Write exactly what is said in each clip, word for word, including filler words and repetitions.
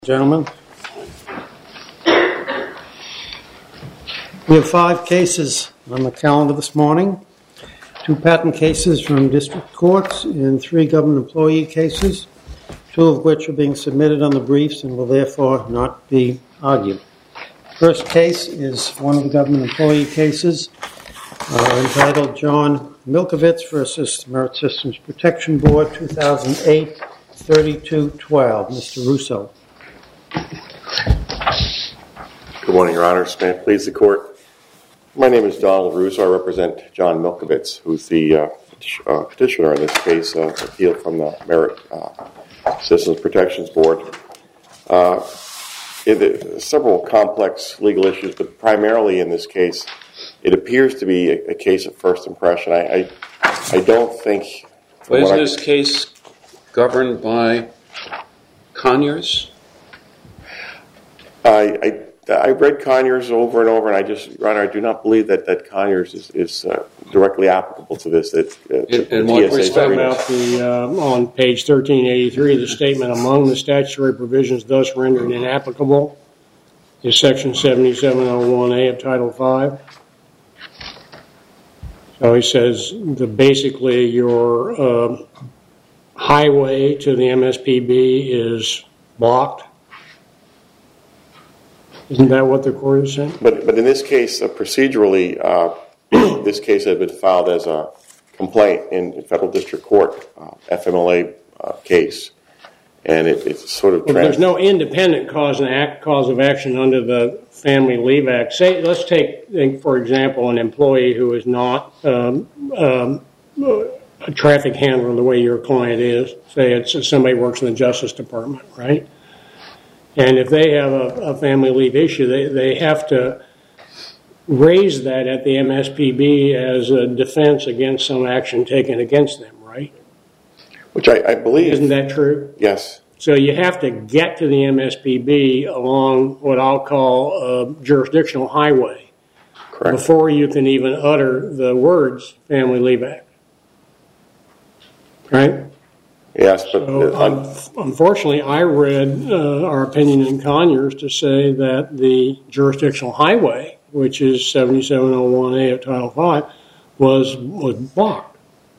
Gentlemen, we have five cases on the calendar this morning, two patent cases from district courts and three government employee cases, two of which are being submitted on the briefs and will therefore not be argued. The first case is one of the government employee cases uh, entitled John Milkovich versus Merit Systems Protection Board, two thousand eight, thirty-two twelve. Mister Russo. Good morning, Your Honors. May it please the Court. My name is Donald Russo. I represent John Milkovich, who's the uh, uh, petitioner in this case, uh, appeal from the Merit uh, Systems Protections Board. Uh, it, several complex legal issues, but primarily in this case, it appears to be a, a case of first impression. I, I, I don't think... Well, isn't this case governed by Conyers? I, I I read Conyers over and over, and I just, Your Honor, I do not believe that, that Conyers is, is uh, directly applicable to this. That uh, in, in what respect? About the uh, on page thirteen eighty-three, the statement among the statutory provisions thus rendered inapplicable is section seventy-seven oh one A of Title five. So he says that basically your uh, highway to the M S P B is blocked. Isn't that what the court is saying? But but in this case, uh, procedurally, uh, this case had been filed as a complaint in, in federal district court, uh, F M L A uh, case, and it, it's sort of. Well, trans- there's no independent cause and act cause of action under the Family Leave Act. Say, let's take, for example, an employee who is not um, um, a traffic handler the way your client is. Say it's somebody who works in the Justice Department, right? And if they have a, a family leave issue, they, they have to raise that at the M S P B as a defense against some action taken against them, right? Which I, I believe. Isn't that true? Yes. So you have to get to the M S P B along what I'll call a jurisdictional highway. Correct. Before you can even utter the words Family Leave Act. Right? Yes, but so, uh, um, unfortunately, I read uh, our opinion in Conyers to say that the jurisdictional highway, which is seventy-seven oh one A of Title five, was was blocked.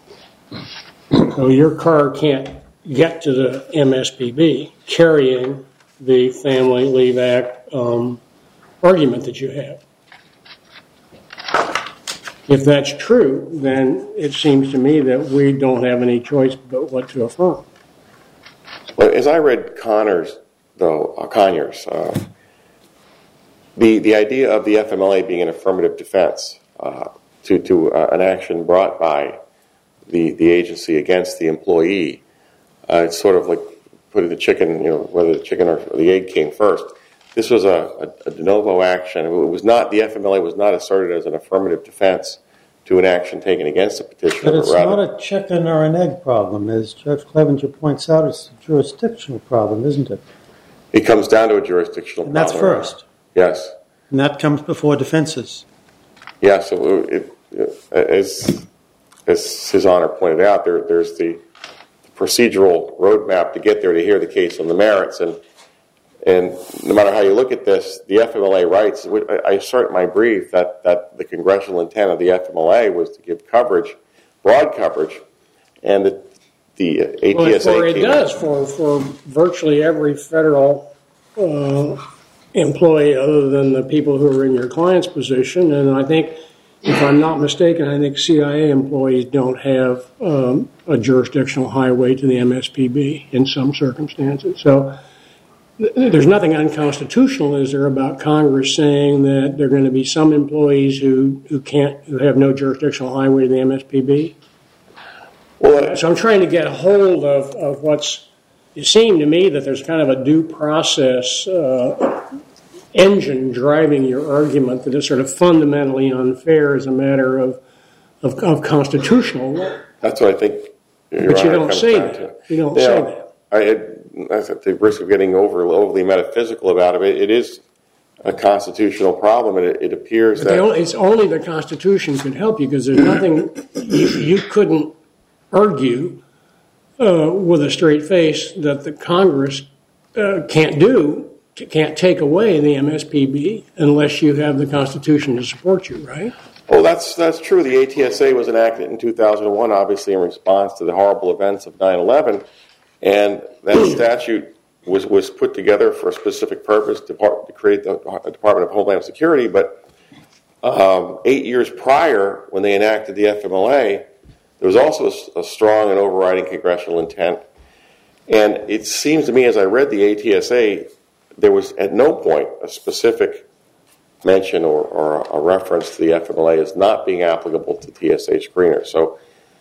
So your car can't get to the M S P B carrying the Family Leave Act um, argument that you have. If that's true, then it seems to me that we don't have any choice but what to affirm. Well, as I read Connors, though, uh, Conyers, uh, the the idea of the F M L A being an affirmative defense uh, to to uh, an action brought by the the agency against the employee, uh, it's sort of like putting the chicken, you know, whether the chicken or the egg came first. This was a, a, a de novo action. It was not, the F M L A was not asserted as an affirmative defense to an action taken against the petitioner. But it's but rather, not a chicken or an egg problem. As Judge Clevenger points out, it's a jurisdictional problem, isn't it? It comes down to a jurisdictional and problem. And that's first. Yes. And that comes before defenses. Yes. Yeah, so it, it, as, as His Honor pointed out, there, there's the procedural roadmap to get there to hear the case on the merits. And And no matter how you look at this, the F M L A rights, I assert in my brief that, that the congressional intent of the F M L A was to give coverage, broad coverage, and the, the A T S A... Well, it does for, for virtually every federal uh, employee other than the people who are in your client's position. And I think, if I'm not mistaken, I think C I A employees don't have um, a jurisdictional highway to the M S P B in some circumstances. So there's nothing unconstitutional, is there, about Congress saying that there are going to be some employees who, who can't, who have no jurisdictional highway to the M S P B? Well, so I'm trying to get a hold of, of what's, it seemed to me that there's kind of a due process uh, engine driving your argument that is sort of fundamentally unfair as a matter of, of, of constitutional law. That's what I think. But you don't say that. You don't say that. I had, at the risk of getting over, overly metaphysical about it, it is a constitutional problem, and it, it appears but that... Only, it's only the Constitution can help you, because there's nothing... you, you couldn't argue uh, with a straight face that the Congress uh, can't do, can't take away the M S P B unless you have the Constitution to support you, right? Well, that's that's true. The A T S A was enacted in two thousand one, obviously in response to the horrible events of nine eleven, and that statute was, was put together for a specific purpose to, to create the Department of Homeland Security. But um, eight years prior, when they enacted the F M L A, there was also a, a strong and overriding congressional intent. And it seems to me, as I read the A T S A, there was at no point a specific mention or, or a reference to the F M L A as not being applicable to T S A screeners. So,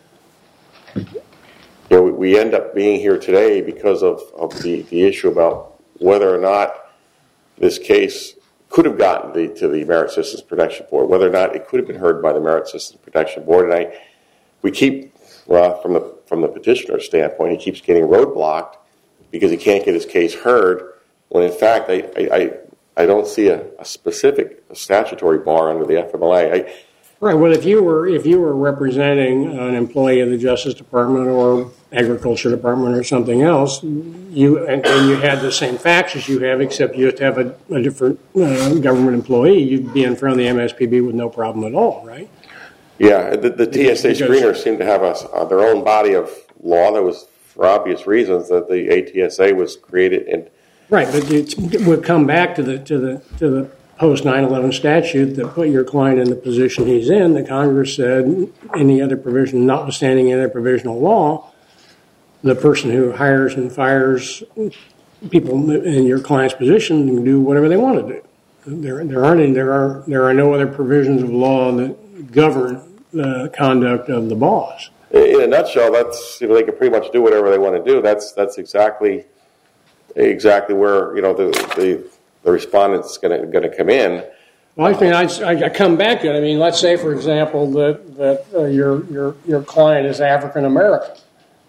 you know, we end up being here today because of, of the, the issue about whether or not this case could have gotten the, to the Merit Systems Protection Board, whether or not it could have been heard by the Merit Systems Protection Board. And I, we keep, well, from the from the petitioner's standpoint, he keeps getting roadblocked because he can't get his case heard. When in fact, I I, I don't see a, a specific statutory bar under the F M L A. I, Right. Well, if you were if you were representing an employee of the Justice Department or Agriculture Department or something else, you and, and you had the same facts as you have, except you have to have a, a different uh, government employee, you'd be in front of the M S P B with no problem at all, right? Yeah, the, the T S A because, screeners seem to have a, uh, their own body of law. That was for obvious reasons that the A T S A was created in. Right, but it would come back to the to the to the post nine eleven statute that put your client in the position he's in. The Congress said any other provision, notwithstanding any other provisional law, the person who hires and fires people in your client's position can do whatever they want to do. There, there aren't any, there are there are no other provisions of law that govern the conduct of the boss. In a nutshell, that's you know, they can pretty much do whatever they want to do. That's that's exactly exactly where you know the the. the respondent's going to going to come in. Well, I mean, I, I come back to it. I mean, let's say, for example, that that uh, your your your client is African American,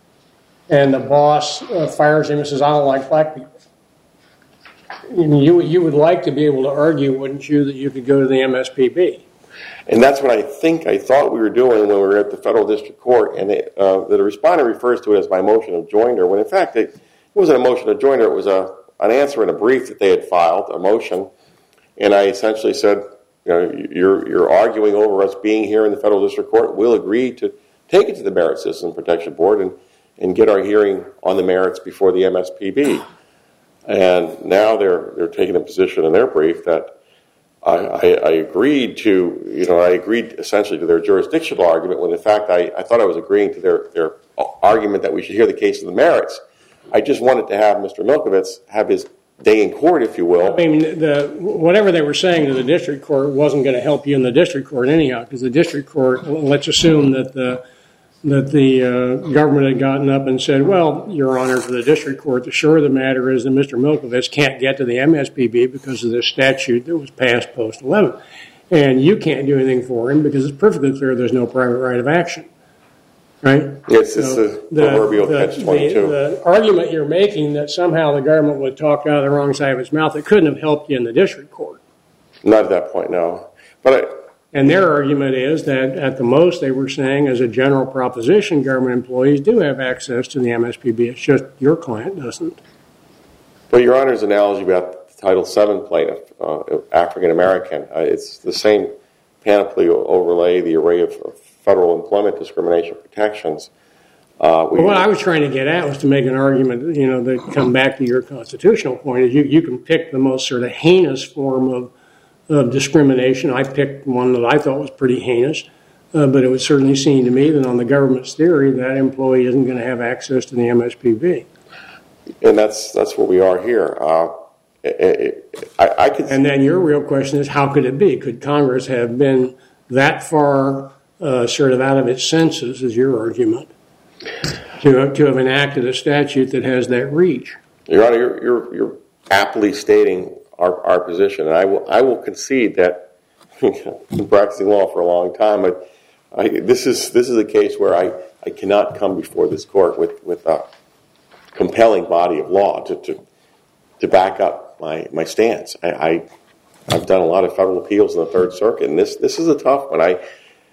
and the boss uh, fires him and says, "I don't like black people." I mean, you you would like to be able to argue, wouldn't you, that you could go to the M S P B? And that's what I think I thought we were doing when we were at the federal district court, and it, uh, the respondent refers to it as my motion of joinder, when in fact it, it wasn't a motion of joinder. It was a an answer in a brief that they had filed, a motion, and I essentially said, you know, you're you're arguing over us being here in the federal district court. We'll agree to take it to the Merit Systems Protection Board and, and get our hearing on the merits before the M S P B. And now they're they're taking a position in their brief that I, I, I agreed to, you know, I agreed essentially to their jurisdictional argument when in fact I, I thought I was agreeing to their, their argument that we should hear the case of the merits. I just wanted to have Mister Milkovich have his day in court, if you will. I mean, the, whatever they were saying to the district court wasn't going to help you in the district court anyhow, because the district court, let's assume that the that the uh, government had gotten up and said, well, Your Honor, for the district court, the short of the matter is that Mister Milkovich can't get to the M S P B because of this statute that was passed post eleven. And you can't do anything for him because it's perfectly clear there's no private right of action. Right? Yes, it's so the proverbial catch twenty-two. The, the argument you're making that somehow the government would talk out of the wrong side of its mouth, it couldn't have helped you in the district court. Not at that point, no. But I, and their argument is that at the most they were saying as a general proposition, government employees do have access to the M S P B. It's just your client doesn't. But Your Honor's analogy about the Title seven plaintiff, uh, African American, uh, it's the same panoply overlay, the array of, of federal employment discrimination protections. Uh, we, well, what I was trying to get at was to make an argument, you know, that come back to your constitutional point, is you, you can pick the most sort of heinous form of, of discrimination. I picked one that I thought was pretty heinous, uh, but it would certainly seem to me that on the government's theory, that employee isn't going to have access to the M S P B. And that's that's where we are here. Uh, it, it, I, I could. And then your real question is, how could it be? Could Congress have been that far Uh, sort of out of its senses, is your argument, to, to have enacted a statute that has that reach? Your Honor, you're, you're, you're aptly stating our, our position, and I will I will concede that I've been practicing law for a long time, but I, this is this is a case where I, I cannot come before this court with, with a compelling body of law to to, to back up my, my stance. I, I I've done a lot of federal appeals in the Third Circuit, and this this is a tough one. I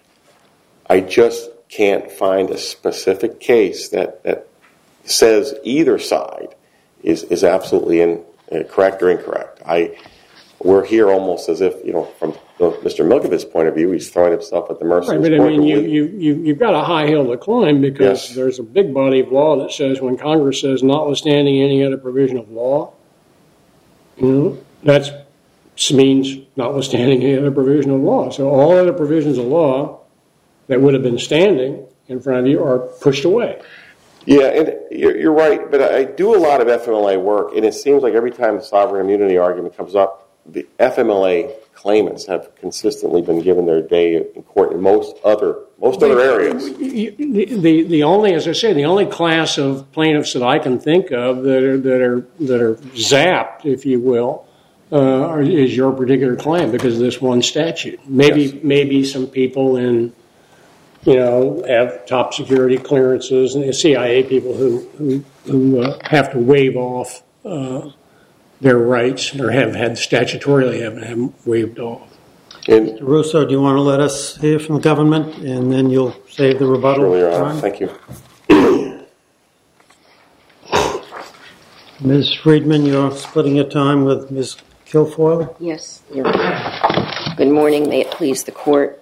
I just can't find a specific case that, that says either side is, is absolutely in, uh, correct or incorrect. I, we're here almost as if, you know, from Mister Milkovich's point of view, he's throwing himself at the mercy right, of his but court. I mean, you, you, you, you've got a high hill to climb because Yes. there's a big body of law that says when Congress says notwithstanding any other provision of law, you know, that means notwithstanding any other provision of law. So all other provisions of law that would have been standing in front of you are pushed away. Yeah, and you're, you're right, but I do a lot of F M L A work, and it seems like every time the sovereign immunity argument comes up, the F M L A claimants have consistently been given their day in court in most other most other areas. The, the, the only, as I say, the only class of plaintiffs that I can think of that are that are that are zapped, if you will, uh, are, is your particular client because of this one statute. Maybe Yes. maybe some people in, you know, have top security clearances and C I A people who who, who uh, have to waive off uh, their rights or have had statutorily have them waived off. And Russo, do you want to let us hear from the government, and then you'll save the rebuttal surely, Your Honor, time? thank you. Miz Friedman, you're splitting your time with Miz Kilfoyle? Yes, Your Honor. Good morning. May it please the Court.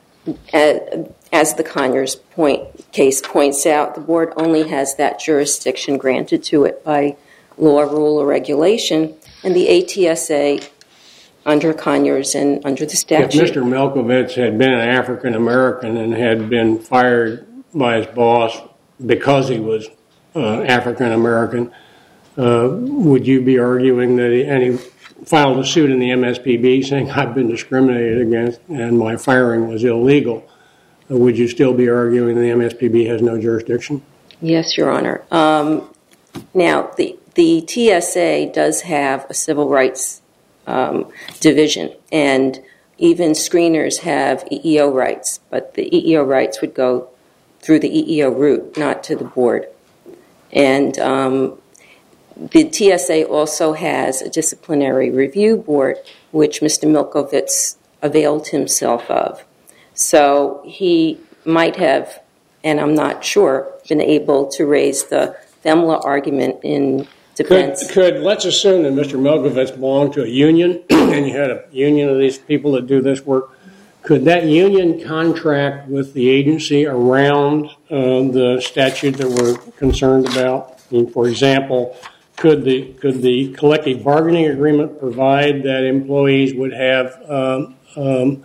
As the Conyers point, case points out, the Board only has that jurisdiction granted to it by law, rule, or regulation, and the A T S A, under Conyers and under the statute. If Mister Milkovich had been an African American and had been fired by his boss because he was uh, African American, uh, would you be arguing that he, and he filed a suit in the M S P B saying I've been discriminated against and my firing was illegal, uh, would you still be arguing the M S P B has no jurisdiction? Yes, Your Honor. Um, now, the, the T S A does have a civil rights um, division, and even screeners have E E O rights, but the E E O rights would go through the E E O route, not to the Board. And um, the T S A also has a disciplinary review board, which Mister Milkovich availed himself of. So he might have, and I'm not sure, been able to raise the FEMLA argument in defense. Could, could let's assume that Mister Milkovich belonged to a union and you had a union of these people that do this work. Could that union contract with the agency around uh, the statute that we're concerned about? I mean, for example, could the could the collective bargaining agreement provide that employees would have um, um,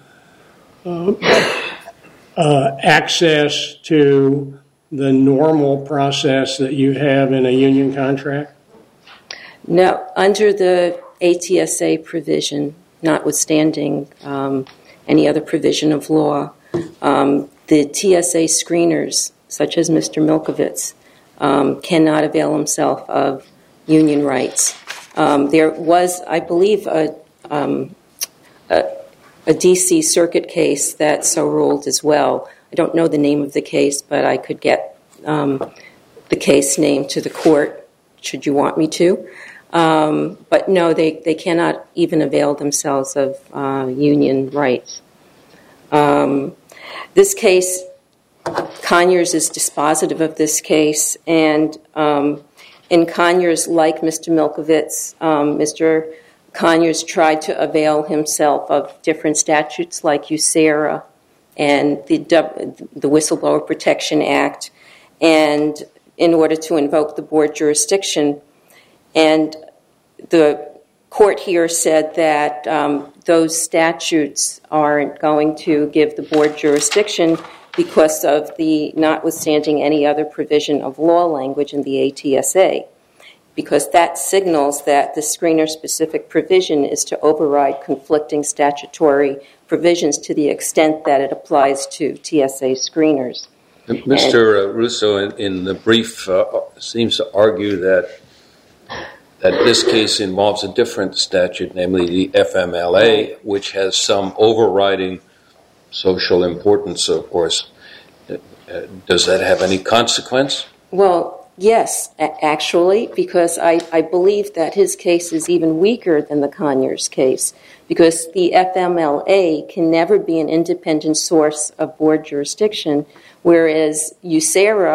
uh, uh, access to the normal process that you have in a union contract? No, under the A T S A provision, notwithstanding um, any other provision of law, um, the T S A screeners, such as Mister Milkovich, um, cannot avail himself of union rights. Um, there was, I believe, a, um, a, a D C Circuit case that so ruled as well. I don't know the name of the case, but I could get um, the case name to the court, should you want me to. Um, but no, they, they cannot even avail themselves of uh, union rights. Um, this case, Conyers is dispositive of this case, and um, in Conyers, like Mister Milkovich, um, Mister Conyers tried to avail himself of different statutes like USERRA and the, the Whistleblower Protection Act, and in order to invoke the board jurisdiction. And the court here said that um, those statutes aren't going to give the board jurisdiction because of the notwithstanding any other provision of law language in the A T S A, because that signals that the screener-specific provision is to override conflicting statutory provisions to the extent that it applies to T S A screeners. Mister And, Russo, in, in the brief, uh, seems to argue that that this case involves a different statute, namely the F M L A, which has some overriding social importance, of course. Uh, does that have any consequence? Well, yes, actually, because I, I believe that his case is even weaker than the Conyers case, because the F M L A can never be an independent source of board jurisdiction, whereas USERRA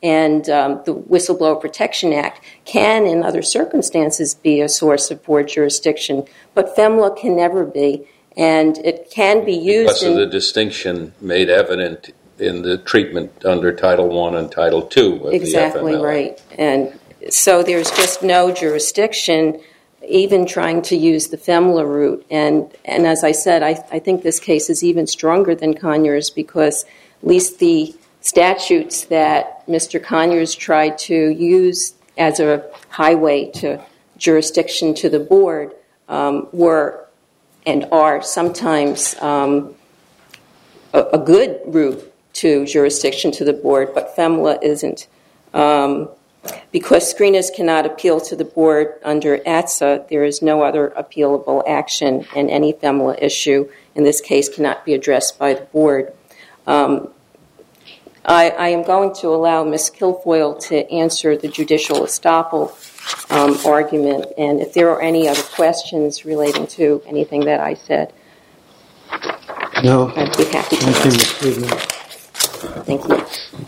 and um, the Whistleblower Protection Act can, in other circumstances, be a source of board jurisdiction, but FEMLA can never be, and it can be used because of in, the distinction made evident in the treatment under Title One and Title Two of exactly the F M L A. right, and so there's just no jurisdiction, even trying to use the FEMLA route, and and as I said, I, I think this case is even stronger than Conyers because at least the statutes that Mister Conyers tried to use as a highway to jurisdiction to the board um, were and are sometimes um, a, a good route to jurisdiction to the board, but FEMLA isn't. Um, because screeners cannot appeal to the board under A T S A, there is no other appealable action, and any FEMLA issue in this case cannot be addressed by the board. Um, I, I am going to allow Miz Kilfoyle to answer the judicial estoppel um, argument, and if there are any other questions relating to anything that I said, No. I'd be happy to Thank you, answer. Miz Friedman. Thank you.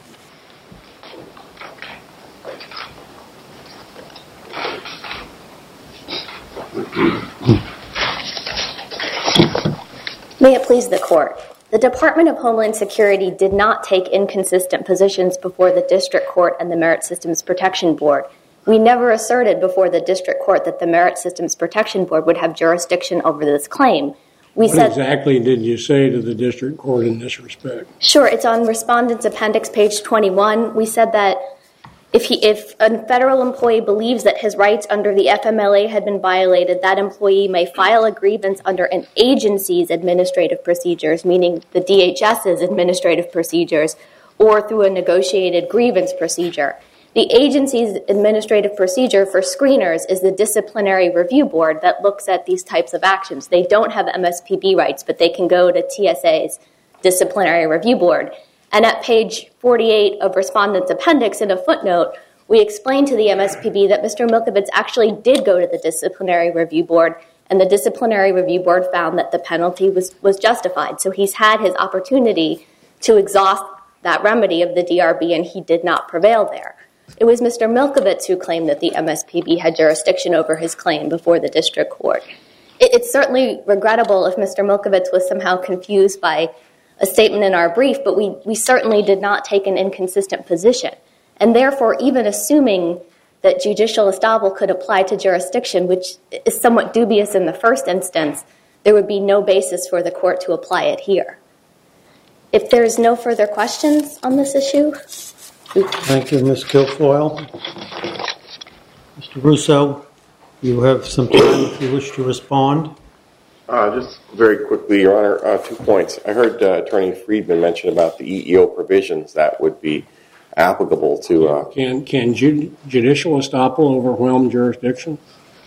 May it please the Court. The Department of Homeland Security did not take inconsistent positions before the District Court and the Merit Systems Protection Board. We never asserted before the District Court that the Merit Systems Protection Board would have jurisdiction over this claim. We What said, exactly did you say to the district court in this respect? Sure, it's on Respondent's Appendix, page twenty-one. We said that if he, if a federal employee believes that his rights under the F M L A had been violated, that employee may file a grievance under an agency's administrative procedures, meaning the D H S's administrative procedures, or through a negotiated grievance procedure. The agency's administrative procedure for screeners is the disciplinary review board that looks at these types of actions. They don't have M S P B rights, but they can go to T S A's disciplinary review board. And at page forty-eight of Respondent's Appendix, in a footnote, we explained to the M S P B that Mister Milkovich actually did go to the disciplinary review board, and the disciplinary review board found that the penalty was, was justified. So he's had his opportunity to exhaust that remedy of the D R B, and he did not prevail there. It was Mister Milkovich who claimed that the M S P B had jurisdiction over his claim before the district court. It, it's certainly regrettable if Mister Milkovich was somehow confused by a statement in our brief, but we, we certainly did not take an inconsistent position. And therefore, even assuming that judicial estoppel could apply to jurisdiction, which is somewhat dubious in the first instance, there would be no basis for the court to apply it here. If there's no further questions on this issue. Thank you, Miz Kilfoyle. Mister Russo, you have some time if you wish to respond. Uh, just very quickly, Your Honor, uh, two points. I heard uh, Attorney Friedman mention about the E E O provisions that would be applicable to... Uh, Can can ju- judicial estoppel overwhelm jurisdiction?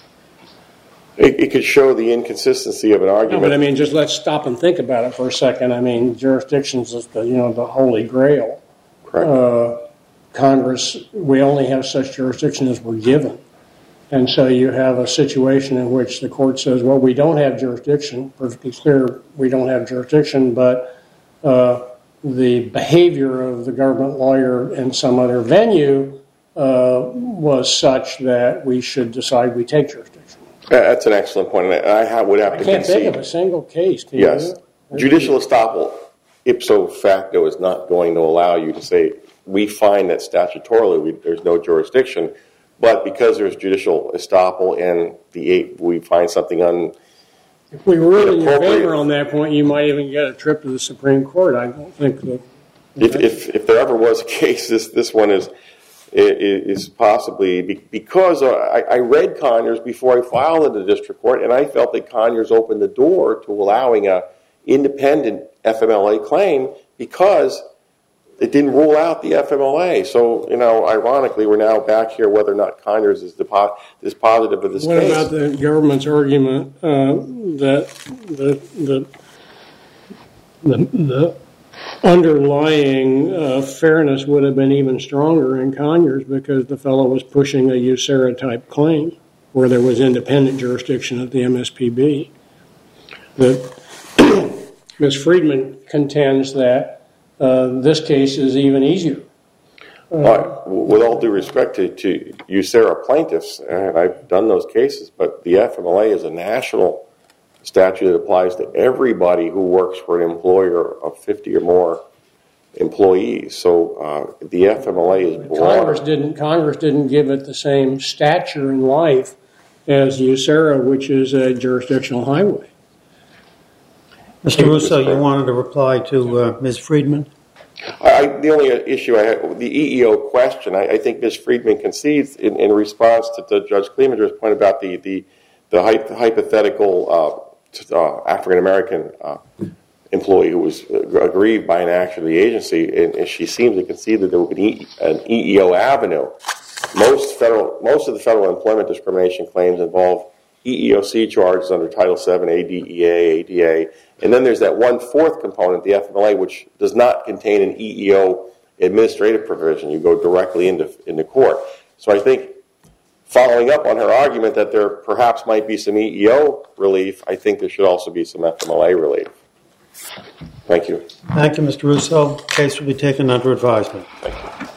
it, it could show the inconsistency of an No, argument. but I mean, just let's stop and think about it for a second. I mean, jurisdiction's is the, you know, the holy grail. Correct. Uh, Congress, we only have such jurisdiction as we're given. And so you have a situation in which the court says, well, we don't have jurisdiction, perfectly clear we don't have jurisdiction, but uh, the behavior of the government lawyer in some other venue uh, was such that we should decide we take jurisdiction. That's an excellent point. And I have, would have I to can't concede. think of a single case. Can Yes. you? Judicial estoppel, ipso facto, is not going to allow you to say, we find that statutorily we, there's no jurisdiction, but because there's judicial estoppel and the eight, we find something un. If we ruled in your Inappropriate. favor on that point, you might even get a trip to the Supreme Court. I don't think that. If, if if there ever was a case, this this one is is possibly because I, I read Conyers before I filed in the district court, and I felt that Conyers opened the door to allowing a independent F M L A claim because it didn't rule out the F M L A. So, you know, ironically, we're now back here whether or not Conyers is depo- is positive of this What case. about the government's argument uh, that the the the, the underlying uh, fairness would have been even stronger in Conyers because the fellow was pushing a U S E R A type claim where there was independent jurisdiction at the M S P B? That Miz Friedman contends that uh, this case is even easier. But with all due respect to, to U S E R A plaintiffs, and I've done those cases, but the F M L A is a national statute that applies to everybody who works for an employer of fifty or more employees. So uh, the F M L A is broad. Congress didn't, Congress didn't give it the same stature in life as U S E R A, which is a jurisdictional highway. Mister Russo, you wanted to reply to uh, Miz Friedman? I, the only issue I had, the E E O question, I, I think Miz Friedman concedes in, in response to, to Judge Kleemanger's point about the, the, the hypothetical uh, uh, African-American uh, employee who was aggrieved by an action of the agency, and, and she seems to concede that there would be an E E O avenue. Most federal, most of the federal employment discrimination claims involve E E O C charges under Title seven, A D E A, A D A, and then there's that one-fourth component, the F M L A, which does not contain an E E O administrative provision. You go directly into, into court. So I think, following up on her argument that there perhaps might be some E E O relief, I think there should also be some F M L A relief. Thank you. Thank you, Mister Russo. The case will be taken under advisement. Thank you.